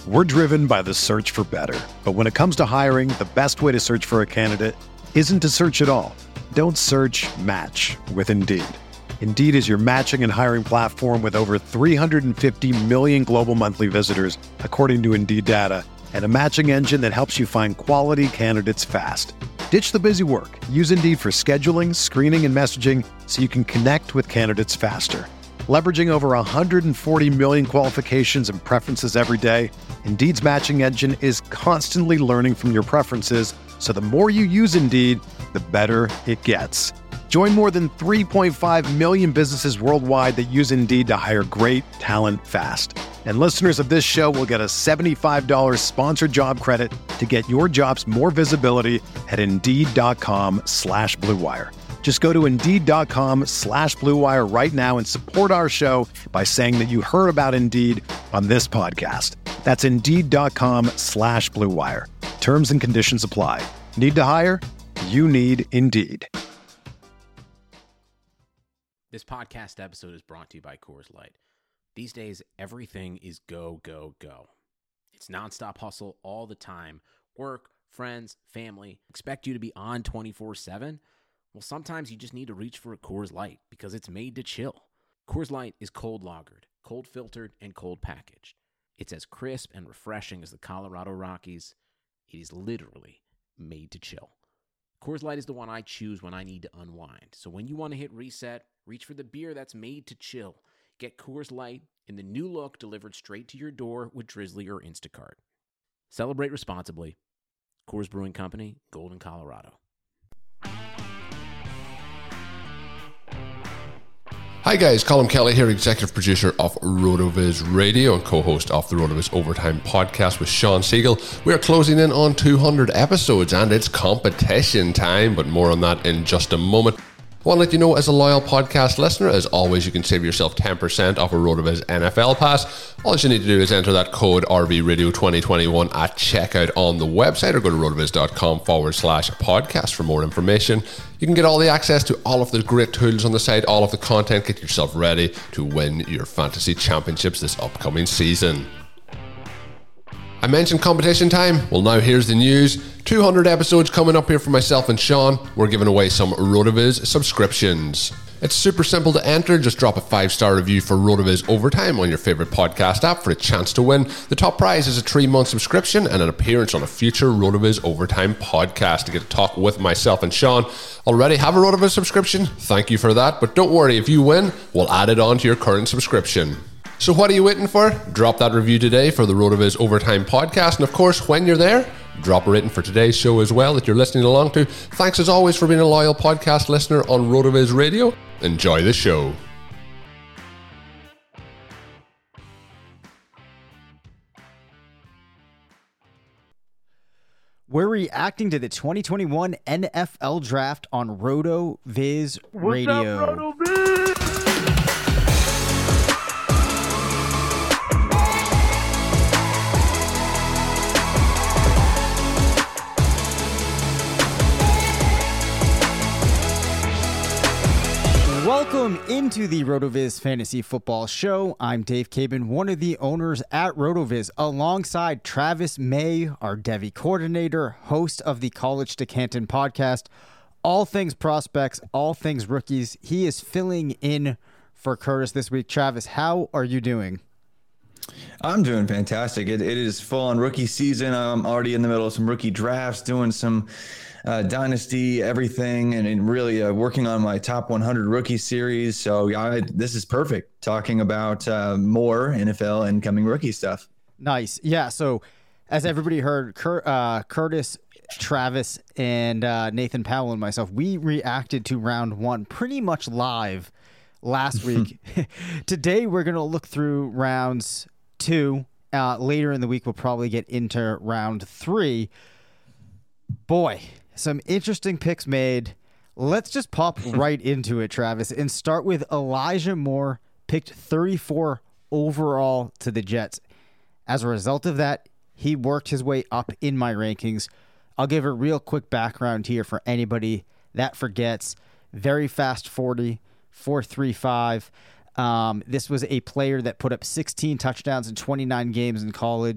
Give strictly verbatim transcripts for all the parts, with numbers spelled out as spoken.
We're driven by the search for better. But when it comes to hiring, the best way to search for a candidate isn't to search at all. Don't search, match with Indeed. Indeed is your matching and hiring platform with over three hundred fifty million global monthly visitors, according to Indeed data, and a matching engine that helps you find quality candidates fast. Ditch the busy work. Use Indeed for scheduling, screening, and messaging so you can connect with candidates faster. Leveraging over one hundred forty million qualifications and preferences every day, Indeed's matching engine is constantly learning from your preferences, so the more you use Indeed, the better it gets. Join more than three point five million businesses worldwide that use Indeed to hire great talent fast. And listeners of this show will get a seventy-five dollars sponsored job credit to get your jobs more visibility at Indeed.com slash Blue Wire. Just go to Indeed.com slash Blue Wire right now and support our show by saying that you heard about Indeed on this podcast. That's Indeed.com slash Blue Wire. Terms and conditions apply. Need to hire? You need Indeed. This podcast episode is brought to you by Coors Light. These days, everything is go, go, go. It's nonstop hustle all the time. Work, friends, family, expect you to be on twenty-four seven. Well, sometimes you just need to reach for a Coors Light because it's made to chill. Coors Light is cold lagered, cold filtered, and cold packaged. It's as crisp and refreshing as the Colorado Rockies. It is literally made to chill. Coors Light is the one I choose when I need to unwind. So when you want to hit reset, reach for the beer that's made to chill. Get Coors Light in the new look delivered straight to your door with Drizzly or Instacart. Celebrate responsibly. Coors Brewing Company, Golden, Colorado. Hi guys, Colin Kelly here, executive producer of RotoViz Radio and co-host of the RotoViz Overtime podcast with Sean Siegel. We are closing in on two hundred episodes and it's competition time, but more on that in just a moment. I want to let you know, as a loyal podcast listener, as always, you can save yourself ten percent off a RotoViz N F L pass. All you need to do is enter that code R V Radio twenty twenty-one at checkout on the website or go to rotoviz.com forward slash podcast for more information. You can get all the access to all of the great tools on the site, all of the content. Get yourself ready to win your fantasy championships this upcoming season. I mentioned competition time. Well, now here's the news. two hundred episodes coming up here for myself and Sean. We're giving away some RotoViz subscriptions. It's super simple to enter. Just drop a five-star review for RotoViz Overtime on your favorite podcast app for a chance to win. The top prize is a three-month subscription and an appearance on a future RotoViz Overtime podcast to get to talk with myself and Sean. Already have a RotoViz subscription? Thank you for that. But don't worry, if you win, we'll add it on to your current subscription. So what are you waiting for? Drop that review today for the RotoViz Overtime podcast. And of course, when you're there, drop a rating for today's show as well that you're listening along to. Thanks as always for being a loyal podcast listener on RotoViz Radio. Enjoy the show. We're reacting to the twenty twenty-one N F L Draft on RotoViz Radio. What's up, RotoViz? Welcome into the RotoViz Fantasy Football Show. I'm Dave Cabin, one of the owners at RotoViz, alongside Travis May, our Devy coordinator, host of the College to Canton podcast. All things prospects, all things rookies. He is filling in for Curtis this week. Travis, how are you doing? I'm doing fantastic. It, it is full on rookie season. I'm already in the middle of some rookie drafts, doing some uh, dynasty, everything, and, and really uh, working on my top one hundred rookie series. So I, this is perfect, talking about uh, more N F L incoming rookie stuff. Nice. Yeah, so as everybody heard, Cur- uh, Curtis, Travis, and uh, Nathan Powell and myself, we reacted to round one pretty much live last week. Today, we're going to look through rounds two. Uh, later in the week, we'll probably get into round three. Boy, some interesting picks made. Let's just pop right into it, Travis, and start with Elijah Moore, picked thirty-four overall to the Jets. As a result of that, he worked his way up in my rankings. I'll give a real quick background here for anybody that forgets. Very fast forty, four three five. Um, this was a player that put up sixteen touchdowns in twenty-nine games in college.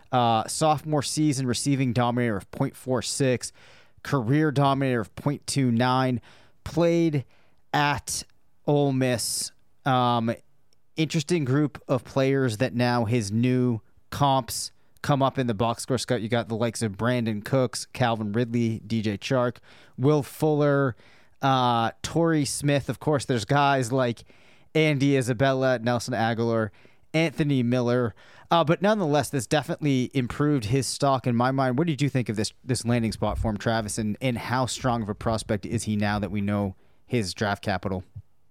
Uh, sophomore season receiving dominator of point four six, career dominator of point two nine, played at Ole Miss. Um, interesting group of players that now his new comps come up in the box score. Scott, you got the likes of Brandon Cooks, Calvin Ridley, D J Chark, Will Fuller, uh, Torrey Smith. Of course, there's guys like Andy Isabella, Nelson Aguilar, Anthony Miller. Uh, but nonetheless, this definitely improved his stock in my mind. What did you think of this this landing spot for him, Travis, and, and how strong of a prospect is he now that we know his draft capital?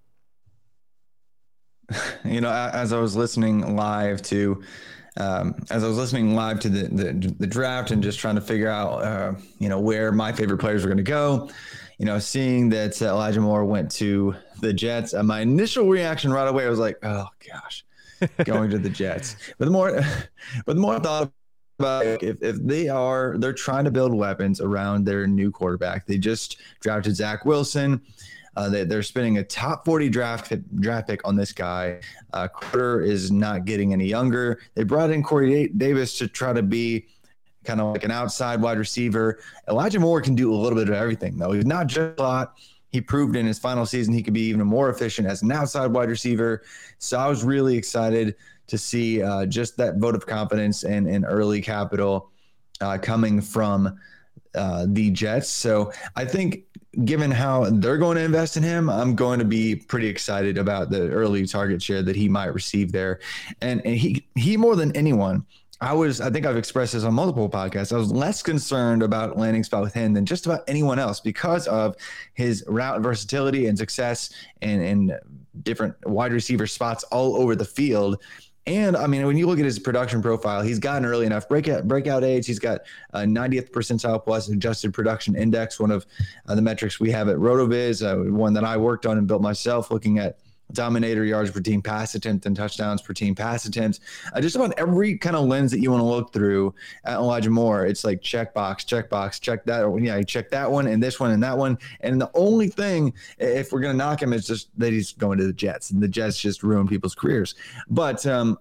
You know, as I was listening live to, um, as I was listening live to the, the the draft and just trying to figure out, uh, you know, where my favorite players were going to go, you know, seeing that uh, Elijah Moore went to the Jets, uh, my initial reaction right away was like, oh gosh, going to the Jets. But the more, but the more I thought about it, if if they are, they're trying to build weapons around their new quarterback. They just drafted Zach Wilson. Uh, they, they're spending a top forty draft draft pick on this guy. Uh, Carter is not getting any younger. They brought in Corey Davis to try to be kind of like an outside wide receiver. Elijah Moore can do a little bit of everything, though. He's not just a slot. He proved in his final season he could be even more efficient as an outside wide receiver. So I was really excited to see uh, just that vote of confidence and, and early capital uh, coming from uh, the Jets. So I think given how they're going to invest in him, I'm going to be pretty excited about the early target share that he might receive there. And, and he, he more than anyone, I was, I think I've expressed this on multiple podcasts. I was less concerned about landing spot with him than just about anyone else because of his route versatility and success and, and different wide receiver spots all over the field. And I mean, when you look at his production profile, he's gotten early enough breakout breakout age. He's got a ninetieth percentile plus adjusted production index, one of uh, the metrics we have at RotoViz, uh, one that I worked on and built myself, looking at dominator yards per team pass attempt and touchdowns per team pass attempts. Uh, just about every kind of lens that you want to look through at Elijah Moore, it's like checkbox, checkbox, check that. Or, yeah, you check that one and this one and that one. And the only thing, if we're going to knock him, is just that he's going to the Jets, and the Jets just ruin people's careers. But um,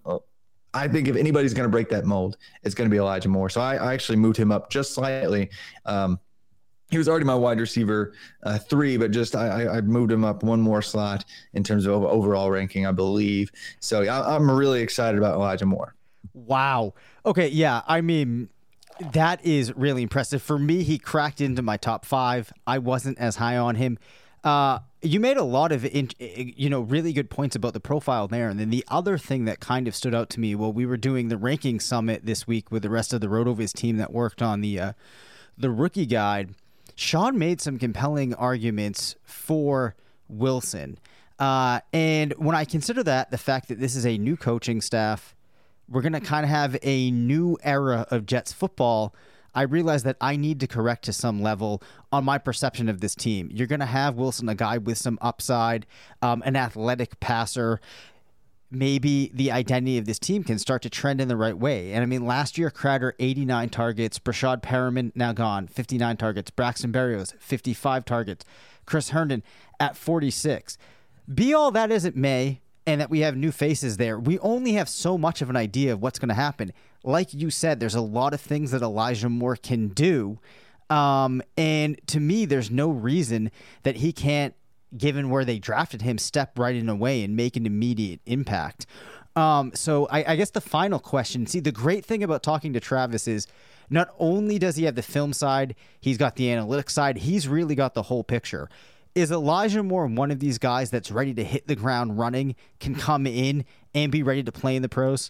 I think if anybody's going to break that mold, it's going to be Elijah Moore. So I, I actually moved him up just slightly. Um, He was already my wide receiver uh, three, but just I, I moved him up one more slot in terms of overall ranking, I believe. So yeah, I'm really excited about Elijah Moore. Wow. Okay, yeah, I mean, that is really impressive. For me, he cracked into my top five. I wasn't as high on him. Uh, you made a lot of, in, you know, really good points about the profile there. And then the other thing that kind of stood out to me, while we were doing the ranking summit this week with the rest of the RotoViz team that worked on the uh, the rookie guide, Sean made some compelling arguments for Wilson. Uh, and when I consider that, the fact that this is a new coaching staff, we're going to kind of have a new era of Jets football, I realize that I need to correct to some level on my perception of this team. You're going to have Wilson, a guy with some upside, um, an athletic passer. Maybe the identity of this team can start to trend in the right way. And I mean, last year, Crowder, eighty-nine targets. Brashad Perriman, now gone, fifty-nine targets. Braxton Berrios, fifty-five targets. Chris Herndon at forty-six. Be all that as it may, and that we have new faces there, we only have so much of an idea of what's going to happen. Like you said, there's a lot of things that Elijah Moore can do. Um, and to me, there's no reason that he can't, given where they drafted him, step right in a way and make an immediate impact. Um, so I, I guess the final question, see, the great thing about talking to Travis is not only does he have the film side, he's got the analytics side, he's really got the whole picture. Is Elijah Moore one of these guys that's ready to hit the ground running, can come in and be ready to play in the pros?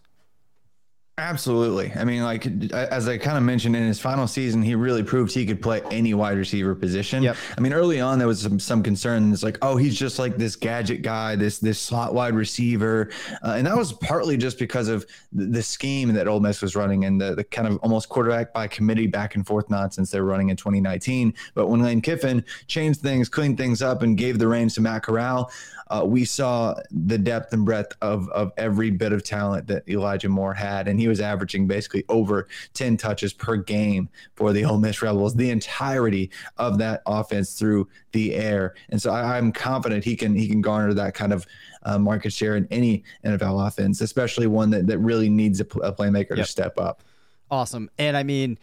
Absolutely. I mean, like, as I kind of mentioned, in his final season, he really proved he could play any wide receiver position. Yep. I mean, early on, there was some, some concern. It's like, oh, he's just like this gadget guy, this this slot wide receiver. Uh, and that was partly just because of the, the scheme that Ole Miss was running and the, the kind of almost quarterback by committee back and forth nonsense they were running in twenty nineteen. But when Lane Kiffin changed things, cleaned things up, and gave the reins to Matt Corral, Uh, we saw the depth and breadth of of every bit of talent that Elijah Moore had, and he was averaging basically over ten touches per game for the Ole Miss Rebels, the entirety of that offense through the air. And so I, I'm confident he can he can garner that kind of uh, market share in any N F L offense, especially one that, that really needs a, a playmaker yep. to step up. Awesome. And I mean,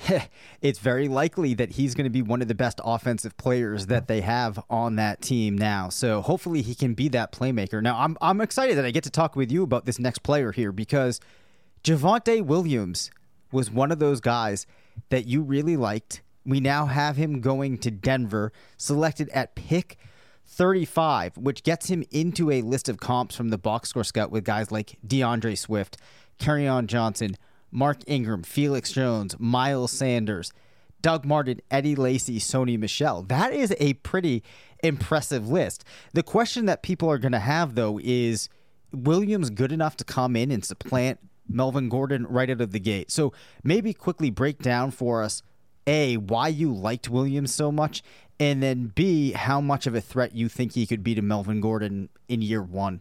it's very likely that he's going to be one of the best offensive players that they have on that team now. So hopefully he can be that playmaker. Now, I'm I'm excited that I get to talk with you about this next player here, because Javonte Williams was one of those guys that you really liked. We now have him going to Denver, selected at pick thirty-five, which gets him into a list of comps from the box score scout with guys like DeAndre Swift, Kerryon Johnson, Mark Ingram, Felix Jones, Miles Sanders, Doug Martin, Eddie Lacy, Sony Michel. That is a pretty impressive list. The question that people are going to have, though, is Williams good enough to come in and supplant Melvin Gordon right out of the gate? So maybe quickly break down for us, A, why you liked Williams so much, and then B, how much of a threat you think he could be to Melvin Gordon in year one.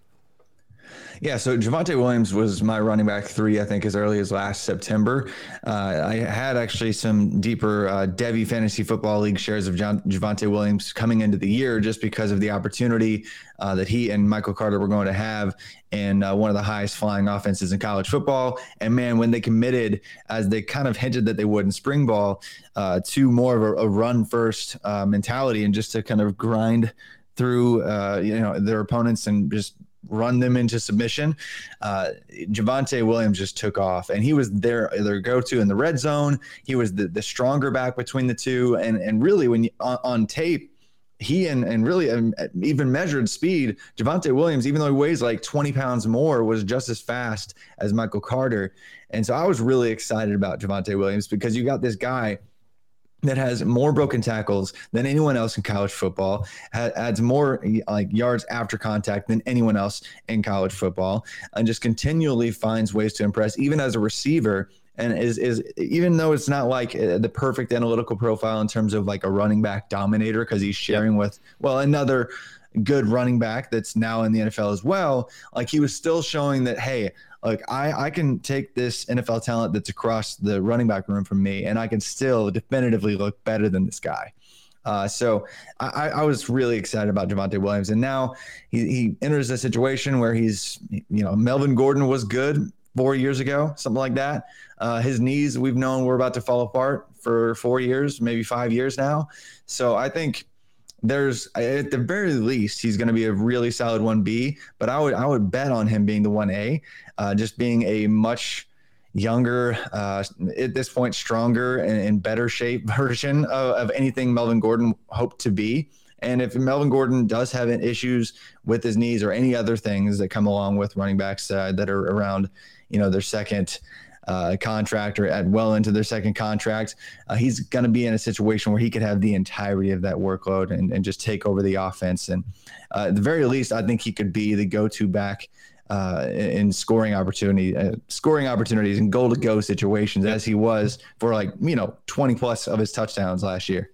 Yeah, so Javonte Williams was my running back three, I think, as early as last September. Uh, I had actually some deeper uh, Devy Fantasy Football League shares of John, Javonte Williams coming into the year just because of the opportunity uh, that he and Michael Carter were going to have in uh, one of the highest flying offenses in college football. And, man, when they committed, as they kind of hinted that they would in spring ball, uh, to more of a, a run-first uh, mentality and just to kind of grind through uh, you know, their opponents and just – run them into submission. Uh, Javonte Williams just took off, and he was their their go-to in the red zone. He was the, the stronger back between the two, and and really when you, on, on tape, he and and really um, even measured speed, Javonte Williams, even though he weighs like twenty pounds more, was just as fast as Michael Carter. And so I was really excited about Javonte Williams because you got this guy that has more broken tackles than anyone else in college football, adds more like yards after contact than anyone else in college football, and just continually finds ways to impress, even as a receiver. And is is even though it's not like the perfect analytical profile in terms of like a running back dominator, because he's sharing with, well, another good running back that's now in the N F L as well, like he was still showing that, hey, like I, I can take this N F L talent that's across the running back room from me, and I can still definitively look better than this guy. Uh, so I, I was really excited about Javonte Williams, and now he, he enters a situation where he's, you know, Melvin Gordon was good four years ago, something like that. Uh, his knees, we've known were about to fall apart for four years, maybe five years now. So I think there's, at the very least, he's going to be a really solid one B, but I would I would bet on him being the one A, uh, just being a much younger, uh, at this point, stronger and in better shape version of, of anything Melvin Gordon hoped to be. And if Melvin Gordon does have issues with his knees or any other things that come along with running backs uh, that are around, you know, their second Uh, contract or at well into their second contract, uh, he's going to be in a situation where he could have the entirety of that workload and, and just take over the offense. And uh, at the very least, I think he could be the go-to back uh, in scoring opportunity, uh, scoring opportunities and goal-to-go situations, as he was for like, you know, twenty plus of his touchdowns last year.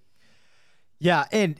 Yeah, and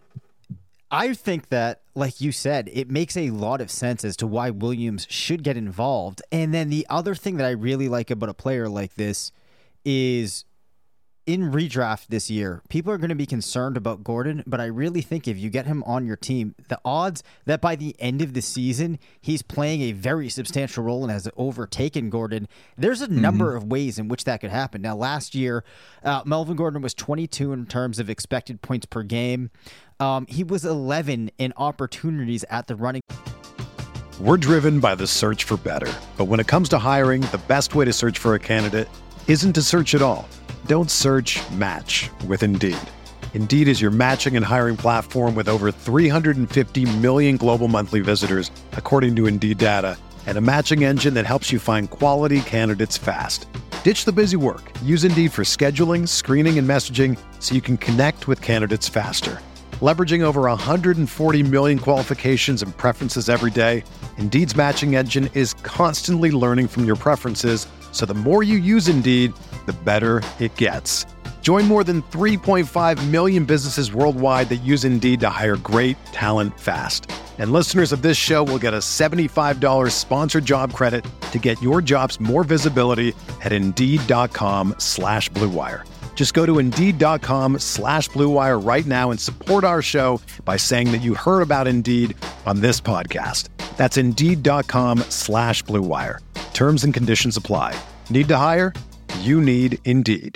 I think that, like you said, it makes a lot of sense as to why Williams should get involved. And then the other thing that I really like about a player like this is in redraft this year, people are going to be concerned about Gordon, but I really think if you get him on your team, the odds that by the end of the season, he's playing a very substantial role and has overtaken Gordon, there's a mm-hmm. number of ways in which that could happen. Now, last year, uh, Melvin Gordon was twenty-two in terms of expected points per game. Um, he was eleven in opportunities at the running. We're driven by the search for better. But when it comes to hiring, the best way to search for a candidate isn't to search at all. Don't search, match with Indeed. Indeed is your matching and hiring platform with over three hundred fifty million global monthly visitors, according to Indeed data, and a matching engine that helps you find quality candidates fast. Ditch the busy work. Use Indeed for scheduling, screening, and messaging so you can connect with candidates faster. Leveraging over one hundred forty million qualifications and preferences every day, Indeed's matching engine is constantly learning from your preferences, so the more you use Indeed, the better it gets. Join more than three point five million businesses worldwide that use Indeed to hire great talent fast. And listeners of this show will get a seventy-five dollars sponsored job credit to get your jobs more visibility at Indeed.com slash Blue Wire. Just go to Indeed.com slash Blue Wire right now and support our show by saying that you heard about Indeed on this podcast. That's Indeed.com slash Blue Wire. Terms and conditions apply. Need to hire? you need Indeed.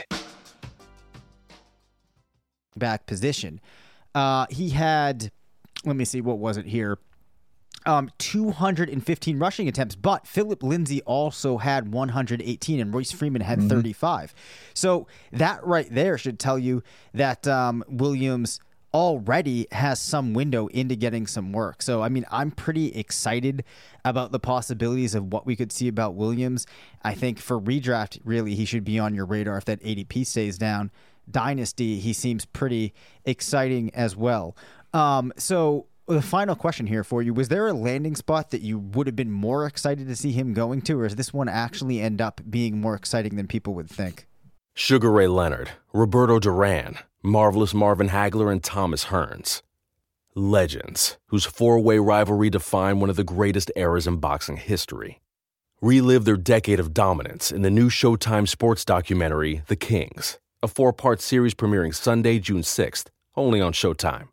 Back position. Uh, he had, let me see, what was it here? Um, two hundred fifteen rushing attempts, but Philip Lindsay also had one hundred eighteen and Royce Freeman had mm-hmm. thirty-five. So that right there should tell you that um, Williams already has some window into getting some work. So, I mean, I'm pretty excited about the possibilities of what we could see about Williams. I think for redraft, really, he should be on your radar if that A D P stays down. Dynasty, he seems pretty exciting as well. Um, so the final question here for you, was there a landing spot that you would have been more excited to see him going to, or does this one actually end up being more exciting than people would think? Sugar Ray Leonard, Roberto Duran, Marvelous Marvin Hagler, and Thomas Hearns. Legends, whose four-way rivalry defined one of the greatest eras in boxing history. Relive their decade of dominance in the new Showtime sports documentary, The Kings, a four-part series premiering Sunday, June sixth, only on Showtime.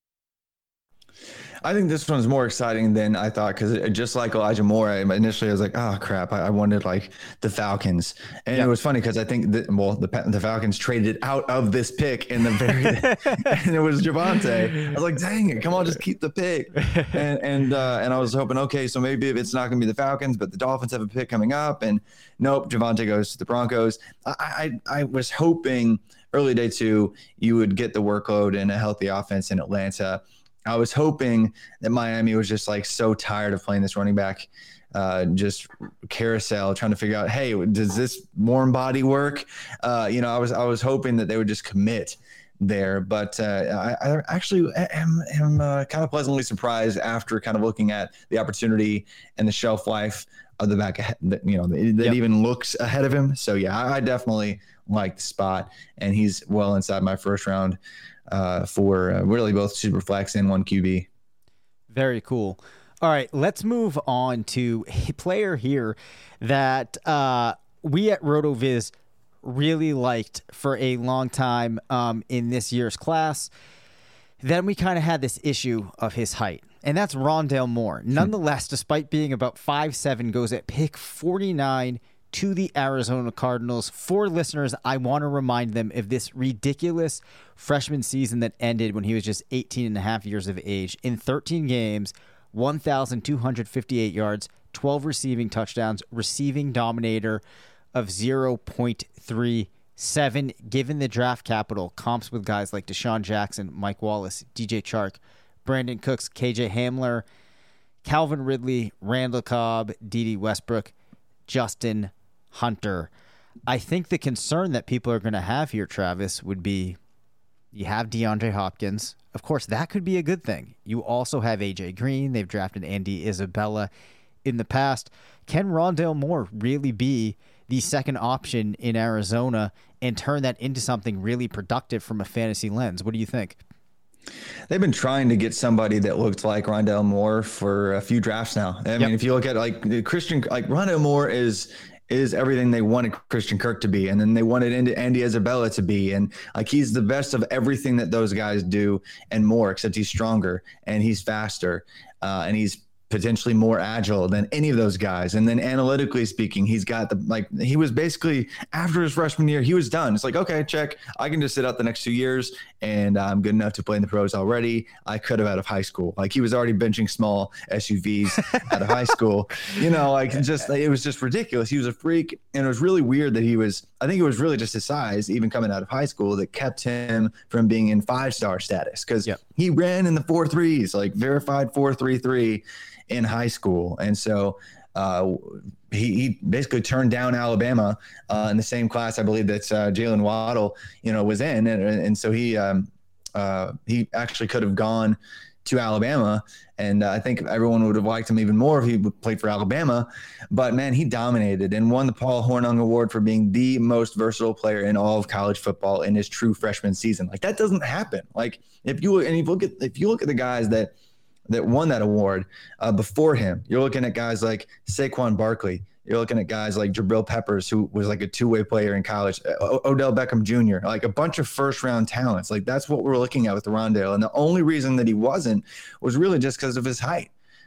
I think this one's more exciting than I thought, because just like Elijah Moore, I, initially I was like, oh crap, I, I wanted like the Falcons, and yeah. It was funny because I think that, well, the the Falcons traded out of this pick in the very, and it was Javonte. I was like, dang it, come on, just keep the pick, and and uh, and I was hoping, okay, so maybe it's not going to be the Falcons, but the Dolphins have a pick coming up, and nope, Javonte goes to the Broncos. I I, I was hoping early day two you would get the workload and a healthy offense in Atlanta. I was hoping that Miami was just like so tired of playing this running back, uh, just carousel, trying to figure out, hey, does this warm body work? Uh, you know, I was I was hoping that they would just commit there, but uh, I, I actually am, am uh, kind of pleasantly surprised after kind of looking at the opportunity and the shelf life of the back ahead, that, you know, that yep. even looks ahead of him. So yeah, I, I definitely like the spot, and he's well inside my first round. Uh, for uh, really both super flex and one Q B. Very cool. All right, let's move on to a player here that uh, we at RotoViz really liked for a long time um, in this year's class. Then we kind of had this issue of his height, and that's Rondale Moore. Nonetheless, despite being about five seven, goes at pick forty-nine to the Arizona Cardinals. For listeners, I want to remind them of this ridiculous freshman season that ended when he was just eighteen and a half years of age. In thirteen games, one thousand two hundred fifty-eight yards, twelve receiving touchdowns, receiving dominator of zero point three seven. Given the draft capital, comps with guys like Deshaun Jackson, Mike Wallace, D J Chark, Brandon Cooks, K J Hamler, Calvin Ridley, Randall Cobb, D D Westbrook, Justin Hunter. I think the concern that people are going to have here, Travis, would be you have DeAndre Hopkins. Of course, that could be a good thing. You also have A J Green. They've drafted Andy Isabella in the past. Can Rondale Moore really be the second option in Arizona and turn that into something really productive from a fantasy lens? What do you think? They've been trying to get somebody that looked like Rondale Moore for a few drafts now. I yep. mean, if you look at like Christian, like Rondale Moore is is everything they wanted Christian Kirk to be, and then they wanted Andy Isabella to be, and like he's the best of everything that those guys do and more, except he's stronger and he's faster, uh, and he's potentially more agile than any of those guys. And then analytically speaking, he's got the, like, he was basically after his freshman year, he was done. It's like, okay, check. I can just sit out the next two years and I'm good enough to play in the pros already. I could have out of high school. Like he was already benching small S U Vs out of high school, you know, like just, it was just ridiculous. He was a freak. And it was really weird that he was, I think it was really just his size, even coming out of high school, that kept him from being in five-star status. Cause yep. he ran in the four threes, like verified four, three, three in high school. And so uh, he, he basically turned down Alabama uh, in the same class, I believe, that uh, Jalen Waddle, you know, was in. And, and so he, um, uh, he actually could have gone to Alabama. And uh, I think everyone would have liked him even more if he played for Alabama. But man, he dominated and won the Paul Hornung Award for being the most versatile player in all of college football in his true freshman season. Like that doesn't happen. Like if you, and if you look at, if you look at the guys that, that won that award uh, before him, you're looking at guys like Saquon Barkley. You're looking at guys like Jabril Peppers, who was like a two-way player in college, o- Odell Beckham Junior, like a bunch of first-round talents. Like that's what we're looking at with Rondale. And the only reason that he wasn't was really just because of his height.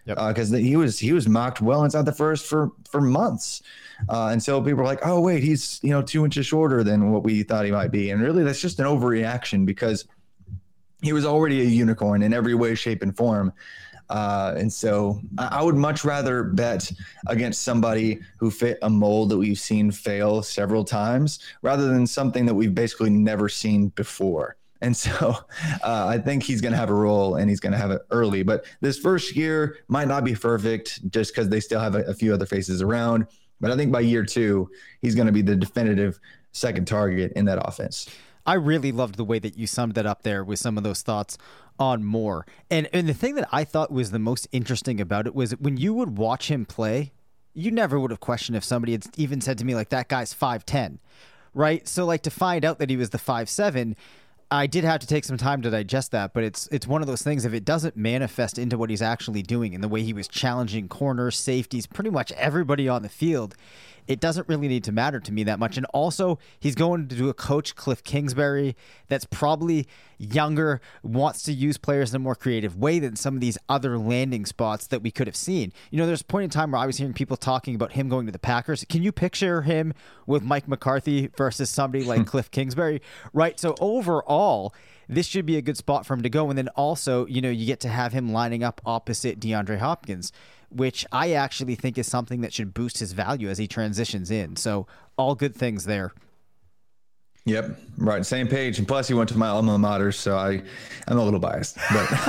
because yep. uh, he was he was mocked well inside the first for for months, uh, and so people were like, oh wait, he's you know two inches shorter than what we thought he might be, and really that's just an overreaction because he was already a unicorn in every way, shape, and form. Uh, and so I, I would much rather bet against somebody who fit a mold that we've seen fail several times rather than something that we've basically never seen before. And so uh, I think he's going to have a role and he's going to have it early. But this first year might not be perfect just because they still have a, a few other faces around. But I think by year two, he's going to be the definitive second target in that offense. I really loved the way that you summed that up there with some of those thoughts on Moore. And and the thing that I thought was the most interesting about it was when you would watch him play, you never would have questioned if somebody had even said to me, like, that guy's five ten, right? So, like, to find out that he was the five seven, I did have to take some time to digest that, but it's it's one of those things, if it doesn't manifest into what he's actually doing and the way he was challenging corners, safeties, pretty much everybody on the field, it doesn't really need to matter to me that much. And also, he's going to do a coach, Cliff Kingsbury, that's probably younger, wants to use players in a more creative way than some of these other landing spots that we could have seen. You know, there's a point in time where I was hearing people talking about him going to the Packers. Can you picture him with Mike McCarthy versus somebody like Cliff Kingsbury? Right. So overall, this should be a good spot for him to go. And then also, you know, you get to have him lining up opposite DeAndre Hopkins, which I actually think is something that should boost his value as he transitions in. So all good things there. Yep. Right. Same page. And plus he went to my alma mater. So I, I'm a little biased,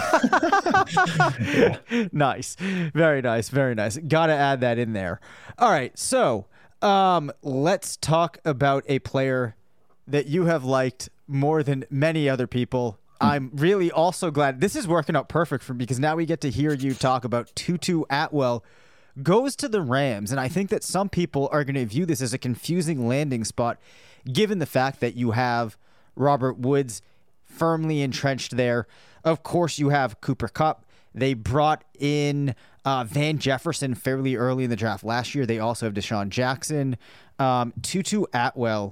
but yeah. Nice. Very nice. Very nice. Got to add that in there. All right. So um, let's talk about a player that you have liked more than many other people. I'm really also glad this is working out perfect for me because now we get to hear you talk about Tutu Atwell goes to the Rams. And I think that some people are going to view this as a confusing landing spot, given the fact that you have Robert Woods firmly entrenched there. Of course, you have Cooper Kupp. They brought in uh, Van Jefferson fairly early in the draft last year. They also have Deshaun Jackson. Um, Tutu Atwell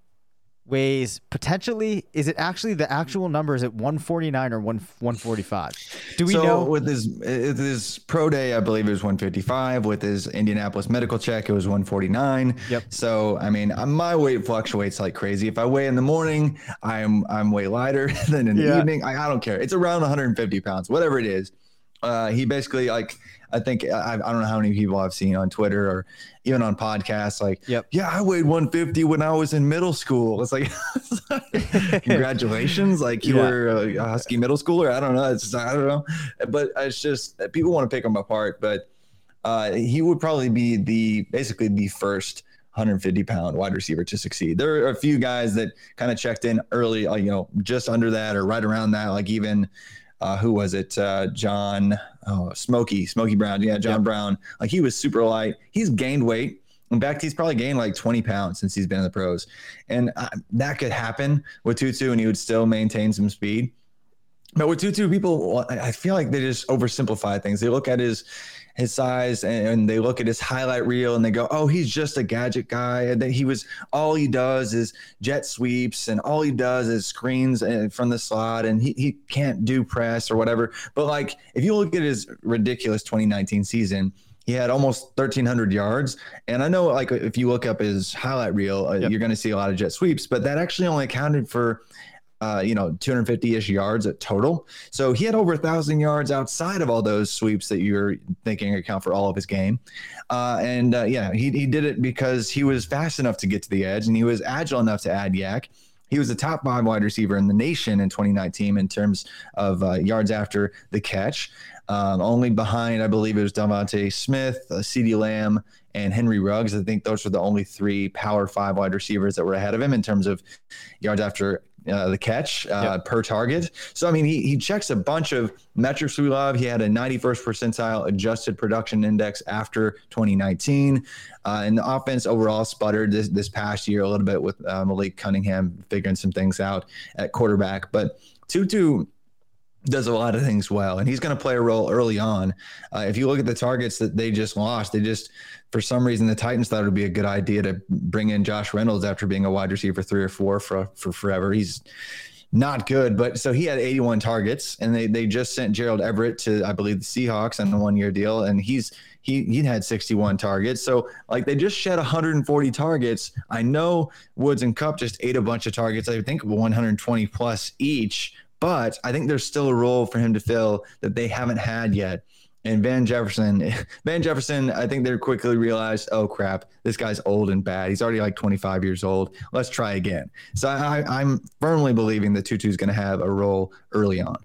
weighs potentially, is it actually the actual number? Is it one forty-nine or one forty-five? Do we so know? With his, with his pro day, I believe it was one fifty-five. With his Indianapolis medical check, it was one forty-nine. Yep. So, I mean, my weight fluctuates like crazy. If I weigh in the morning, I'm I'm way lighter than in the yeah. evening. I, I don't care. It's around one hundred fifty pounds, whatever it is. Uh, he basically, like, I think, I, I don't know how many people I've seen on Twitter or even on podcasts, like, yep. yeah, I weighed one fifty when I was in middle school. It's like, congratulations. Like you yeah. were a Husky middle schooler. I don't know. It's just, I don't know, but it's just, people want to pick him apart, but uh, he would probably be the, basically the first one hundred fifty pound wide receiver to succeed. There are a few guys that kind of checked in early, uh, you know, just under that or right around that. Like even, Uh, who was it? Uh, John, oh, Smokey, Smokey Brown. Yeah, John yep. Brown. Like he was super light. He's gained weight. In fact, he's probably gained like twenty pounds since he's been in the pros. And uh, that could happen with Tutu and he would still maintain some speed. But with Tutu, people, I feel like they just oversimplify things. They look at his his size and they look at his highlight reel and they go, oh, he's just a gadget guy. And then he was, all he does is jet sweeps and all he does is screens from the slot and he, he can't do press or whatever. But like, if you look at his ridiculous twenty nineteen season, he had almost thirteen hundred yards. And I know like if you look up his highlight reel, uh, yep. you're going to see a lot of jet sweeps, but that actually only accounted for Uh, you know, two hundred fifty-ish yards at total. So he had over a thousand yards outside of all those sweeps that you're thinking account for all of his game. Uh, and uh, yeah, he, he did it because he was fast enough to get to the edge and he was agile enough to add yak. He was the top five wide receiver in the nation in twenty nineteen in terms of uh, yards after the catch. Um, only behind, I believe it was Devontae Smith, uh, CeeDee Lamb, and Henry Ruggs. I think those were the only three power five wide receivers that were ahead of him in terms of yards after Uh, the catch uh, yep. per target. So, I mean, he he checks a bunch of metrics we love. He had a ninety-first percentile adjusted production index after twenty nineteen. Uh, and the offense overall sputtered this, this past year a little bit with uh, Malik Cunningham figuring some things out at quarterback. But Tutu does a lot of things well, and he's going to play a role early on. Uh, if you look at the targets that they just lost, they just, for some reason, the Titans thought it would be a good idea to bring in Josh Reynolds after being a wide receiver three or four for, for forever. He's not good. But so he had eighty-one targets, and they they just sent Gerald Everett to, I believe, the Seahawks on a one year deal, and he's he he had sixty-one targets. So like they just shed one hundred forty targets. I know Woods and Kupp just ate a bunch of targets. I think one hundred twenty plus each, but I think there's still a role for him to fill that they haven't had yet. And Van Jefferson, Van Jefferson, I think they quickly realized, oh crap, this guy's old and bad. He's already like twenty-five years old. Let's try again. So I, I'm firmly believing that Tutu is going to have a role early on.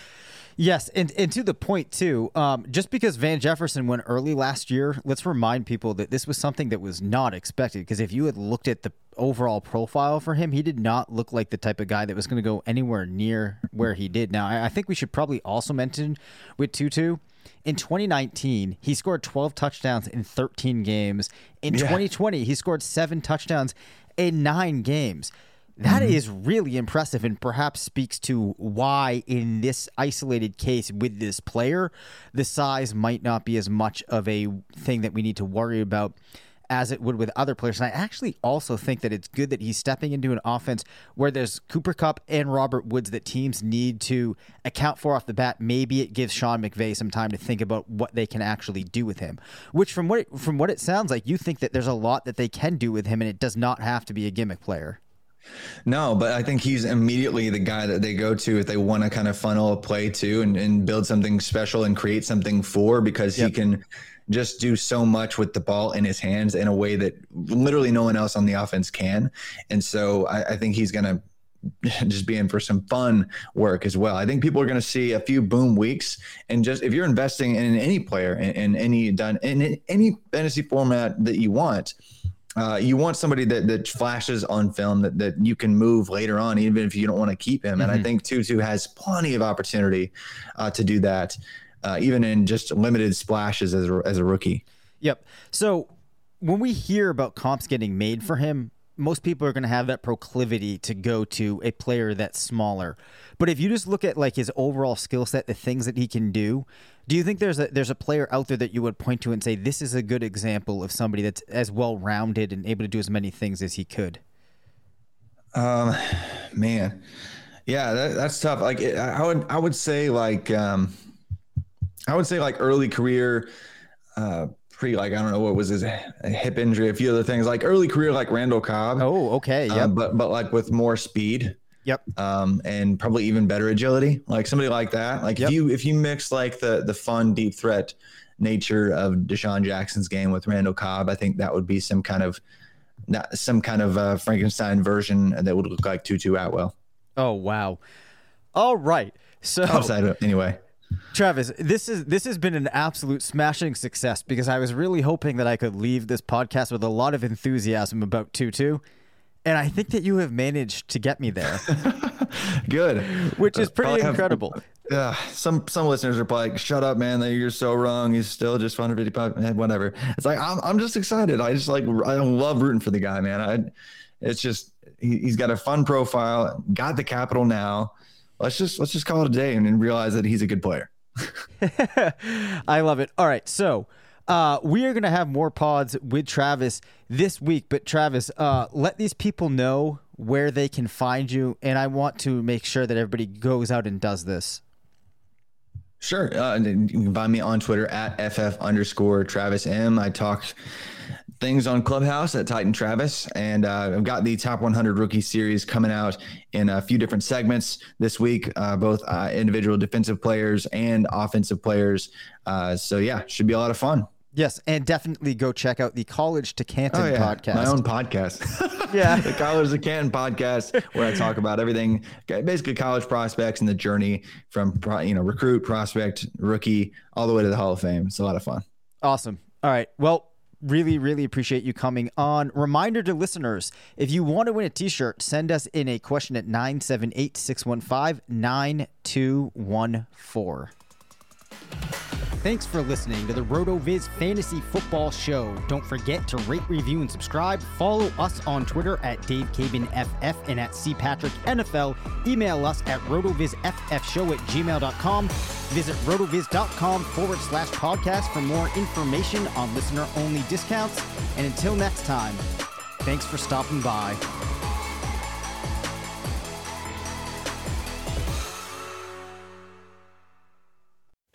Yes, and, and to the point, too, um, just because Van Jefferson went early last year, let's remind people that this was something that was not expected, because if you had looked at the overall profile for him, he did not look like the type of guy that was going to go anywhere near where he did. Now, I, I think we should probably also mention with Tutu, in twenty nineteen, he scored twelve touchdowns in thirteen games. In yeah. twenty twenty, he scored seven touchdowns in nine games. That mm-hmm. is really impressive, and perhaps speaks to why in this isolated case with this player, the size might not be as much of a thing that we need to worry about as it would with other players. And I actually also think that it's good that he's stepping into an offense where there's Cooper Kupp and Robert Woods that teams need to account for off the bat. Maybe it gives Sean McVay some time to think about what they can actually do with him, which from what it, from what it sounds like, you think that there's a lot that they can do with him, and it does not have to be a gimmick player. No, but I think he's immediately the guy that they go to if they want to kind of funnel a play to and, and build something special and create something for, because yep. he can just do so much with the ball in his hands in a way that literally no one else on the offense can. And so I, I think he's going to just be in for some fun work as well. I think people are going to see a few boom weeks, and just if you're investing in any player in, in any done in any fantasy format that you want, uh, you want somebody that that flashes on film that that you can move later on, even if you don't want to keep him. Mm-hmm. And I think Tutu has plenty of opportunity uh, to do that. Uh, even in just limited splashes as a, as a rookie. Yep. So when we hear about comps getting made for him, most people are going to have that proclivity to go to a player that's smaller. But if you just look at like his overall skill set, the things that he can do, do you think there's a there's a player out there that you would point to and say, this is a good example of somebody that's as well-rounded and able to do as many things as he could? Um, man, yeah, that, that's tough. Like I would I would say like um. I would say like early career, uh, pretty like, I don't know what was his a hip injury, a few other things, like early career, like Randall Cobb. Oh, okay. Yeah. Uh, but, but like with more speed. Yep. Um, and probably even better agility, like somebody like that. Like yep. if you, if you mix like the, the fun, deep threat nature of Deshaun Jackson's game with Randall Cobb, I think that would be some kind of, not some kind of uh, Frankenstein version that would look like Tutu Atwell. Oh, wow. All right. So Outside, anyway. Travis, this is this has been an absolute smashing success, because I was really hoping that I could leave this podcast with a lot of enthusiasm about Tutu, and I think that you have managed to get me there. Good. Which is pretty have, incredible. Yeah, some some listeners are like, "Shut up, man! You're so wrong. He's still just one hundred fifty-five, whatever." It's like I'm I'm just excited. I just like I love rooting for the guy, man. I, it's just he, he's got a fun profile. Got the capital now. Let's just let's just call it a day and, and realize that he's a good player. I love it. All right, so uh, we are going to have more pods with Travis this week. But Travis, uh, let these people know where they can find you, and I want to make sure that everybody goes out and does this. Sure. Uh, you can find me on Twitter at ff underscore Travis M. I talk things on Clubhouse at Titan Travis, and uh, I've got the Top one hundred Rookie Series coming out in a few different segments this week, uh, both uh, individual defensive players and offensive players. Uh, so yeah, should be a lot of fun. Yes, and definitely go check out the College to Canton oh, yeah. podcast. My own podcast. Yeah. The College to Canton podcast, where I talk about everything, basically college prospects and the journey from, you know, recruit, prospect, rookie, all the way to the Hall of Fame. It's a lot of fun. Awesome. All right. Well, really, really appreciate you coming on. Reminder to listeners, if you want to win a t-shirt, send us in a question at nine seven eight, six one five, nine two one four. Thanks for listening to the RotoViz Fantasy Football Show. Don't forget to rate, review, and subscribe. Follow us on Twitter at Dave Cabin F F and at C Patrick N F L. Email us at rotovizffshow at gmail dot com. Visit rotoviz.com forward slash podcast for more information on listener-only discounts. And until next time, thanks for stopping by.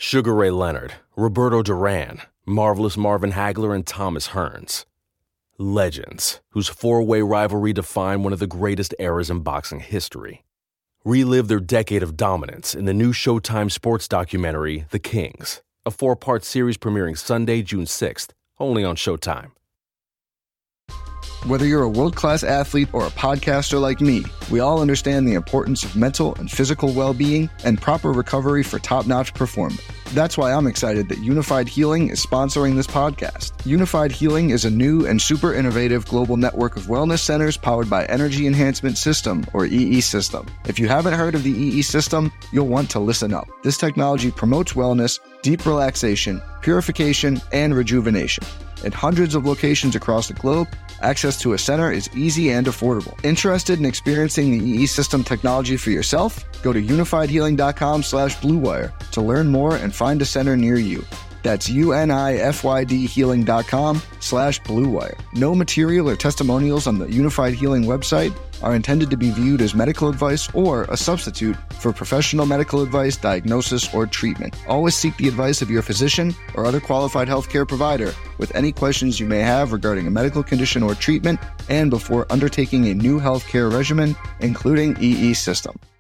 Sugar Ray Leonard, Roberto Duran, Marvelous Marvin Hagler, and Thomas Hearns. Legends, whose four-way rivalry defined one of the greatest eras in boxing history. Relive their decade of dominance in the new Showtime sports documentary, The Kings, a four-part series premiering Sunday, June sixth, only on Showtime. Whether you're a world-class athlete or a podcaster like me, we all understand the importance of mental and physical well-being and proper recovery for top-notch performance. That's why I'm excited that Unified Healing is sponsoring this podcast. Unified Healing is a new and super innovative global network of wellness centers powered by Energy Enhancement System, or E E System. If you haven't heard of the E E System, you'll want to listen up. This technology promotes wellness, deep relaxation, purification, and rejuvenation. At hundreds of locations across the globe, access to a center is easy and affordable. Interested in experiencing the E E System technology for yourself? Go to unified healing dot com slash blue wire to learn more and find a center near you. That's unified healing dot com slash blue wire. No material or testimonials on the Unified Healing website are intended to be viewed as medical advice or a substitute for professional medical advice, diagnosis, or treatment. Always seek the advice of your physician or other qualified healthcare provider with any questions you may have regarding a medical condition or treatment and before undertaking a new healthcare regimen, including E E System.